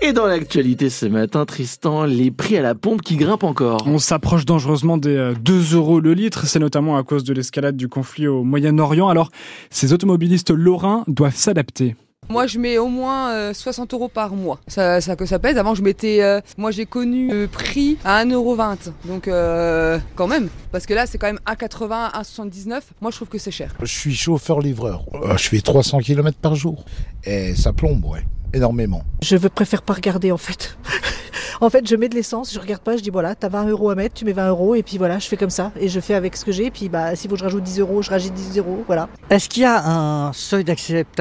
Et dans l'actualité ce matin, Tristan, les prix à la pompe qui grimpent encore. On s'approche dangereusement des 2 € le litre. C'est notamment à cause de l'escalade du conflit au Moyen-Orient. Alors, ces automobilistes lorrains doivent s'adapter. Moi, je mets au moins 60 € par mois. Ça pèse. Avant, je mettais. Moi, j'ai connu le prix à 1,20 €. Donc, quand même. Parce que là, c'est quand même 1,80 €, 1,79 €. Moi, je trouve que c'est cher. Je suis chauffeur-livreur. Je fais 300 km par jour. Et ça plombe, énormément. Je préfère pas regarder, en fait. En fait, je mets de l'essence, je regarde pas, je dis voilà, t'as 20 € à mettre, tu mets 20 € et puis voilà, je fais comme ça et je fais avec ce que j'ai. Et puis s'il faut que je rajoute 10 €, je rajoute 10 €, voilà. Est-ce qu'il y a un seuil d'acceptabilité ?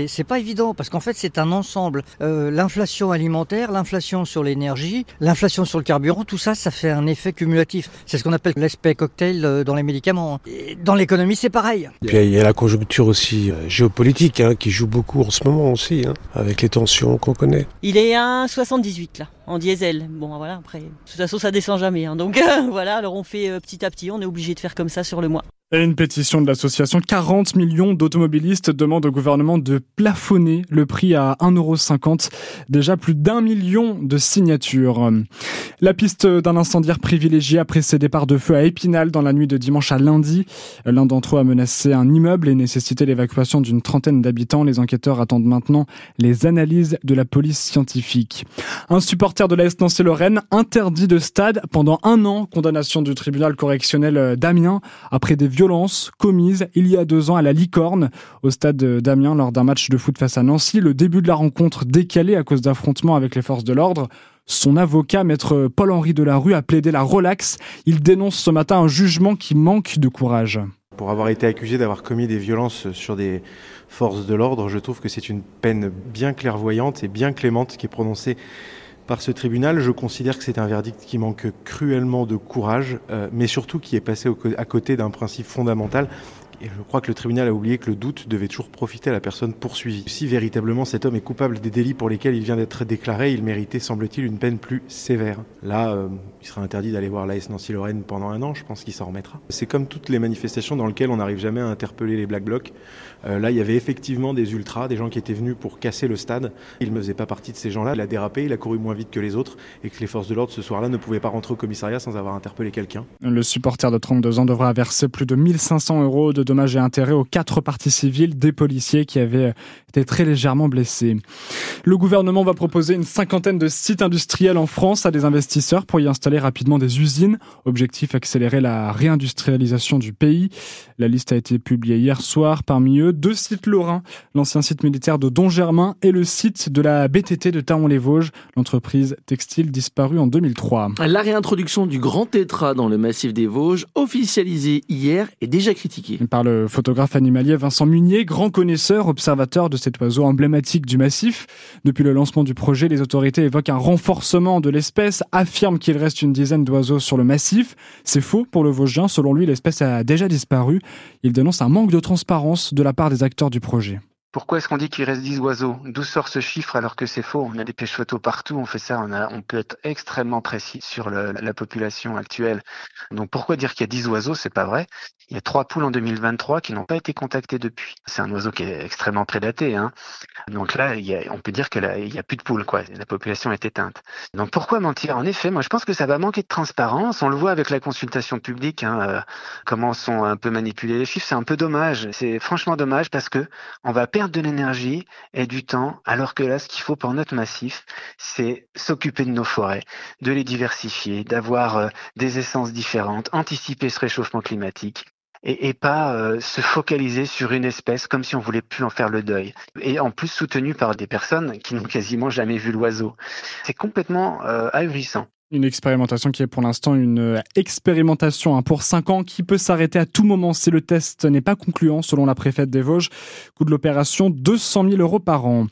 C'est pas évident parce qu'en fait c'est un ensemble. L'inflation alimentaire, l'inflation sur l'énergie, l'inflation sur le carburant, tout ça, ça fait un effet cumulatif. C'est ce qu'on appelle l'aspect cocktail dans les médicaments. Et dans l'économie, c'est pareil. Puis il y a la conjoncture aussi géopolitique qui joue beaucoup en ce moment aussi, avec les tensions qu'on connaît. Il est à 1,78 là, en diesel. Bon voilà, après, de toute façon ça descend jamais. Donc voilà, alors on fait petit à petit, on est obligé de faire comme ça sur le mois. Et une pétition de l'association 40 millions d'automobilistes demande au gouvernement de plafonner le prix à 1,50 €. Déjà plus d'1 million de signatures. La piste d'un incendiaire privilégié après ses départs de feu à Épinal dans la nuit de dimanche à lundi. L'un d'entre eux a menacé un immeuble et nécessité l'évacuation d'une trentaine d'habitants. Les enquêteurs attendent maintenant les analyses de la police scientifique. Un supporter de l'AS Nancy-Lorraine interdit de stade pendant 1 an. Condamnation du tribunal correctionnel d'Amiens après des violences commises il y a 2 ans à la Licorne, au stade d'Amiens lors d'un match de foot face à Nancy. Le début de la rencontre décalé à cause d'affrontements avec les forces de l'ordre. Son avocat, maître Paul-Henri Delarue, a plaidé la relaxe. Il dénonce ce matin un jugement qui manque de courage. Pour avoir été accusé d'avoir commis des violences sur des forces de l'ordre, je trouve que c'est une peine bien clairvoyante et bien clémente qui est prononcée par ce tribunal. Je considère que c'est un verdict qui manque cruellement de courage, mais surtout qui est passé à côté d'un principe fondamental. Et je crois que le tribunal a oublié que le doute devait toujours profiter à la personne poursuivie. Si véritablement cet homme est coupable des délits pour lesquels il vient d'être déclaré, il méritait, semble-t-il, une peine plus sévère. Là, il sera interdit d'aller voir l'AS Nancy-Lorraine pendant 1 an, je pense qu'il s'en remettra. C'est comme toutes les manifestations dans lesquelles on n'arrive jamais à interpeller les Black Blocs. Là, il y avait effectivement des ultras, des gens qui étaient venus pour casser le stade. Il ne faisait pas partie de ces gens-là. Il a dérapé, il a couru moins vite que les autres et que les forces de l'ordre ce soir-là ne pouvaient pas rentrer au commissariat sans avoir interpellé quelqu'un. Le supporter de 32 ans devra verser plus de 1 500 € de dommages et intérêts aux 4 parties civiles des policiers qui avaient été très légèrement blessés. Le gouvernement va proposer une 50aine de sites industriels en France à des investisseurs pour y installer rapidement des usines. Objectif, accélérer la réindustrialisation du pays. La liste a été publiée hier soir. Parmi eux, 2 sites lorrains, l'ancien site militaire de Dongermain et le site de la BTT de Taon-les-Vosges, l'entreprise textile disparue en 2003. La réintroduction du grand tétra dans le massif des Vosges, officialisée hier, est déjà critiquée. Par le photographe animalier Vincent Munier, grand connaisseur, observateur de cet oiseau emblématique du massif. Depuis le lancement du projet, les autorités évoquent un renforcement de l'espèce, affirment qu'il reste une dizaine d'oiseaux sur le massif. C'est faux pour le Vosgien, selon lui, l'espèce a déjà disparu. Il dénonce un manque de transparence de la part des acteurs du projet. Pourquoi est-ce qu'on dit qu'il reste 10 oiseaux ? D'où sort ce chiffre alors que c'est faux ? On a des pêches photos partout, on fait ça, on peut être extrêmement précis sur la population actuelle. Donc pourquoi dire qu'il y a 10 oiseaux ? C'est pas vrai. Il y a 3 poules en 2023 qui n'ont pas été contactées depuis. C'est un oiseau qui est extrêmement prédaté, Donc là, on peut dire qu'il y a plus de poules, quoi. La population est éteinte. Donc pourquoi mentir ? En effet, moi je pense que ça va manquer de transparence. On le voit avec la consultation publique, comment sont un peu manipulés les chiffres. C'est un peu dommage. C'est franchement dommage parce que on va perdre de l'énergie et du temps, alors que là, ce qu'il faut pour notre massif, c'est s'occuper de nos forêts, de les diversifier, d'avoir des essences différentes, anticiper ce réchauffement climatique. Et pas se focaliser sur une espèce comme si on voulait plus en faire le deuil. Et en plus soutenu par des personnes qui n'ont quasiment jamais vu l'oiseau. C'est complètement ahurissant. Une expérimentation qui est pour l'instant une expérimentation pour 5 ans qui peut s'arrêter à tout moment si le test n'est pas concluant selon la préfète des Vosges. Coût de l'opération 200 000 € par an.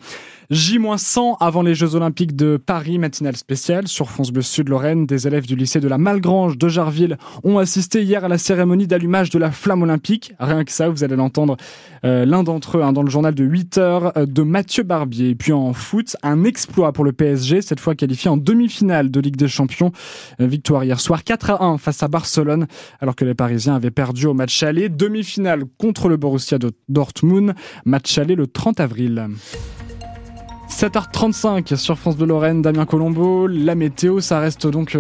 J-100 avant les Jeux Olympiques de Paris, matinale spéciale sur France Bleu Sud-Lorraine. Des élèves du lycée de la Malgrange de Jarville ont assisté hier à la cérémonie d'allumage de la flamme olympique. Rien que ça, vous allez l'entendre, l'un d'entre eux dans le journal de 8h de Mathieu Barbier. Et puis en foot, un exploit pour le PSG, cette fois qualifié en demi-finale de Ligue des Champions. Victoire hier soir 4-1 face à Barcelone, alors que les Parisiens avaient perdu au match aller. Demi-finale contre le Borussia Dortmund, match aller le 30 avril. 7h35 sur France Bleu Lorraine, Damien Colombo. La météo, ça reste donc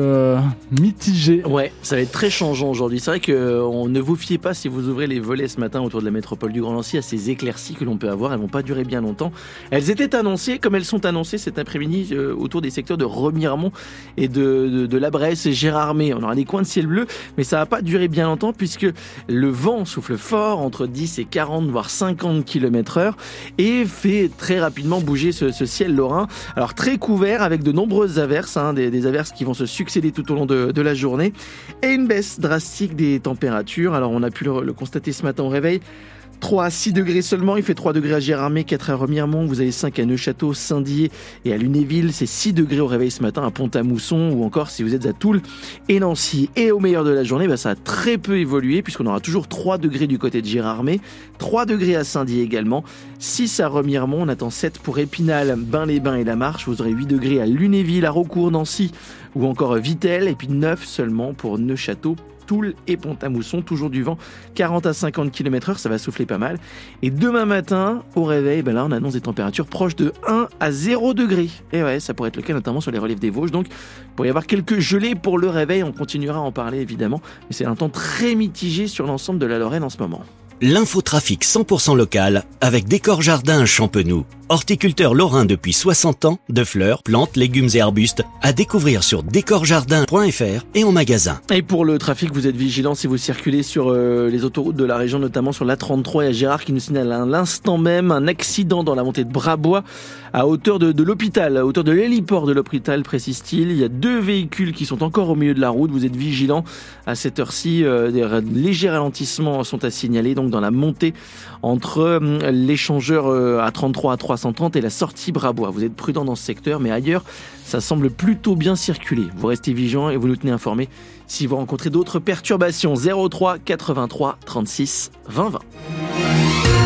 mitigé. Ouais, ça va être très changeant aujourd'hui. C'est vrai qu'on ne vous fiez pas, si vous ouvrez les volets ce matin autour de la métropole du Grand Nancy, à ces éclaircies que l'on peut avoir. Elles vont pas durer bien longtemps. Elles étaient annoncées, comme elles sont annoncées cet après-midi, autour des secteurs de Remiremont et de la Bresse et Gérardmer. On aura des coins de ciel bleu, mais ça va pas durer bien longtemps puisque le vent souffle fort, entre 10 et 40, voire 50 km/h, et fait très rapidement bouger ce ciel lorrain. Alors très couvert avec de nombreuses averses, des averses qui vont se succéder tout au long de la journée, et une baisse drastique des températures. Alors on a pu le constater ce matin au réveil. 3 à 6 degrés seulement, il fait 3 degrés à Gérardmer, 4 à Remiremont, vous avez 5 à Neufchâteau, Saint-Dié et à Lunéville, c'est 6 degrés au réveil ce matin à Pont-à-Mousson, ou encore si vous êtes à Toul et Nancy. Et au meilleur de la journée, ça a très peu évolué puisqu'on aura toujours 3 degrés du côté de Gérardmer, 3 degrés à Saint-Dié également, 6 à Remiremont, on attend 7 pour Épinal, Bain-les-Bains et La Marche, vous aurez 8 degrés à Lunéville, à Raucourt, Nancy ou encore Vittel, et puis 9 seulement pour Neufchâteau, Toul et Pont-à-Mousson, toujours du vent 40 à 50 km/h, ça va souffler pas mal. Et demain matin, au réveil, là on annonce des températures proches de 1 à 0 degrés. Et ouais, ça pourrait être le cas notamment sur les reliefs des Vosges, donc il pourrait y avoir quelques gelées pour le réveil, on continuera à en parler évidemment, mais c'est un temps très mitigé sur l'ensemble de la Lorraine en ce moment. L'infotrafic 100% local avec Décor Jardin à Champenoux. Horticulteur lorrain depuis 60 ans, de fleurs, plantes, légumes et arbustes à découvrir sur décorjardin.fr et en magasin. Et pour le trafic, vous êtes vigilants si vous circulez sur les autoroutes de la région, notamment sur l'A33 et à Gérard, qui nous signale à l'instant même un accident dans la montée de Brabois à hauteur de l'hôpital, à hauteur de l'héliport de l'hôpital, précise-t-il. Il y a 2 véhicules qui sont encore au milieu de la route. Vous êtes vigilants à cette heure-ci. Des légers ralentissements sont à signaler donc dans la montée entre l'échangeur A33 à 330 et la sortie Brabois. Vous êtes prudents dans ce secteur, mais ailleurs, ça semble plutôt bien circuler. Vous restez vigilants et vous nous tenez informés si vous rencontrez d'autres perturbations. 03 83 36 20 20.